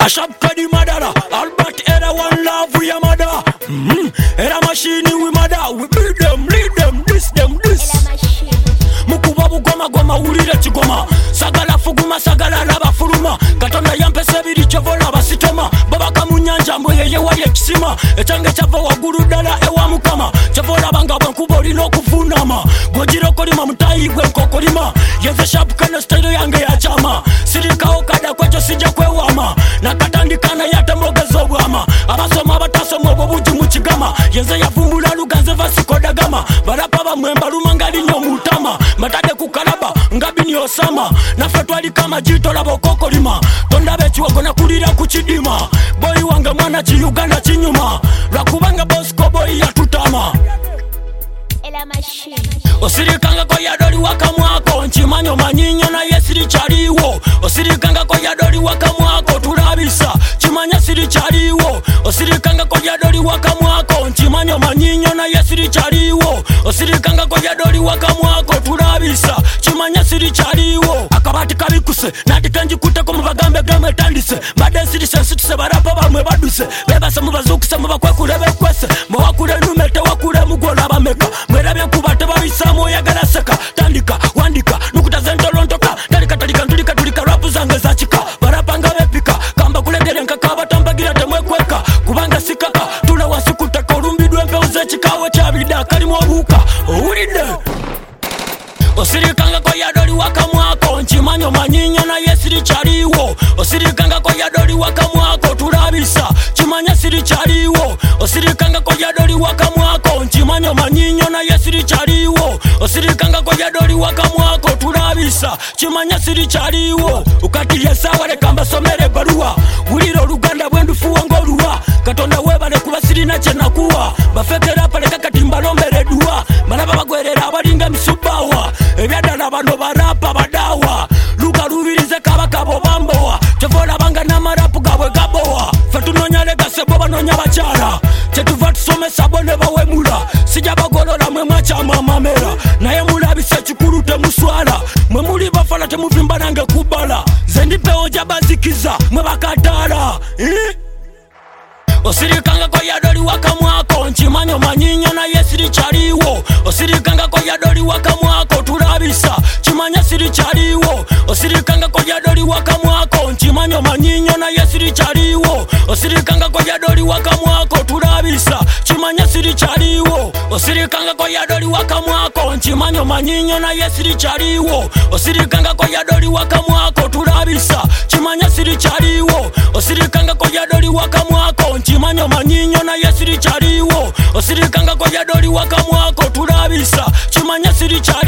Ashab Kadi Madara, Albert Era One Love we a mother. Era machine we mother, we build them, lead them, this. Mukubabu goma urira chigoma, sagala fuguma sagala laba furuma, katonda yampese biri chovola basitoma, baba kamunyanja mboyeye wali ekisima, etange chava waguru dala ewa mukama, chovola banga bankubo lino kufunama, gojiro kolima mutayi gwe nkokolima, yeze sharp kana style yange ya chama, sirika okada kwecho sija kwewama, nakatandikana yate mogezo bwama, abasoma batasoma obubuji muchigama, yeze yavumbula luganze vasikoda gama, barapa bamwemba lumangali nyo mutama, matade kukalaba ngabini osama, nafetwali kama jito labo kokolima, tonda bechiwago na kulira kuchidima, boy wanga mwana chi Uganda chinyuma, lwakubanga bosko boy ya tutama. Osirikanga ko yadoli wakamwako, nchimanyo manyinyo na yesiri chaliwo. Osirikanga ko yadoli wakamwako, tulabisa chimanya siri chaliwo. Osirikanga ko yadoli wakamwako, nchimanyo manyinyo na yesiri chaliwo. Osirikanga ko yadoli wakamwako, tulabisa chimanya siri chaliwo. Akabati kabikuse nadikanji kuteko mubagambe game tandise, bade siri sensitise barapa bamwe baduse, bebasa mubazukuse mubakwekulebe kwese, mwakule numete wakule mugola bameka, mwerabye kubate babisamo yagala seka, tandika wandika nukuta zentolontoka, talika tulika rapu zange zachika, barapanga bepika kamba kulegere nkaka batambagira temwekweka, kubanga sikaka tula wasikutaka olumbidwe mpe uzechikawe chabida kalimu obuka owulide. Osirikanga ko yadoli wakamwako, nchimanyo manyinyo na yesiri chaliwo. Osirikanga ko yadoli wakamwako, tulabisa chimanya siri chaliwo. Osirikanga ko yadoli wakamwako, nchimanyo manyinyo na yesiri chaliwo. Osirikanga ko yadoli wakamwako, tulabisa chimanya siri chaliwo. Ukati yesawa lekamba somere barua, wuliro Luganda bwendufuwa ngoluwa, katonda webale kubasiri na chenakuwa, bafekera pale kakatimba lombere duwa, manaba bagwerera abalinga misubawa, ebyadala bano barapa badawa, luka lubirize kabakabo bambowa, tevola banga namarapu gabwe gabowa, fetunonya legase boba nonya bachala, tetuva tusomesa bone bawemula, sija bagolola mwe mwachama mamera, naye mulabise chikulu temuswala, mwe muli bafala temuvimba nange kubala, zendipewo jabazikiza mwe bakatala. Osirikanga ko yadoli wakamwako, nchimanyo manyinyo na yesiri chaliwo. Osirikanga ko yadoli wakamwako, tulabisa chimanya siri chaliwo. Osirikanga ko yadoli wakamwako, nchimanyo manyinyo na yesiri chaliwo. Osirikanga ko yadoli wakamwako, tulabisa chimanya siri chaliwo. Osirikanga ko yadoli wakamwako, nchimanyo manyinyo na yesiri chaliwo. Osirikanga ko yadoli wakamwako, tulabisa chimanya siri chaliwo. Osirikanga ko yadoli wakamwako, nchimanyo manyinyo na yesiri chaliwo. Osirikanga ko yadoli wakamwako, tulabisa chimanya siri chaliwo.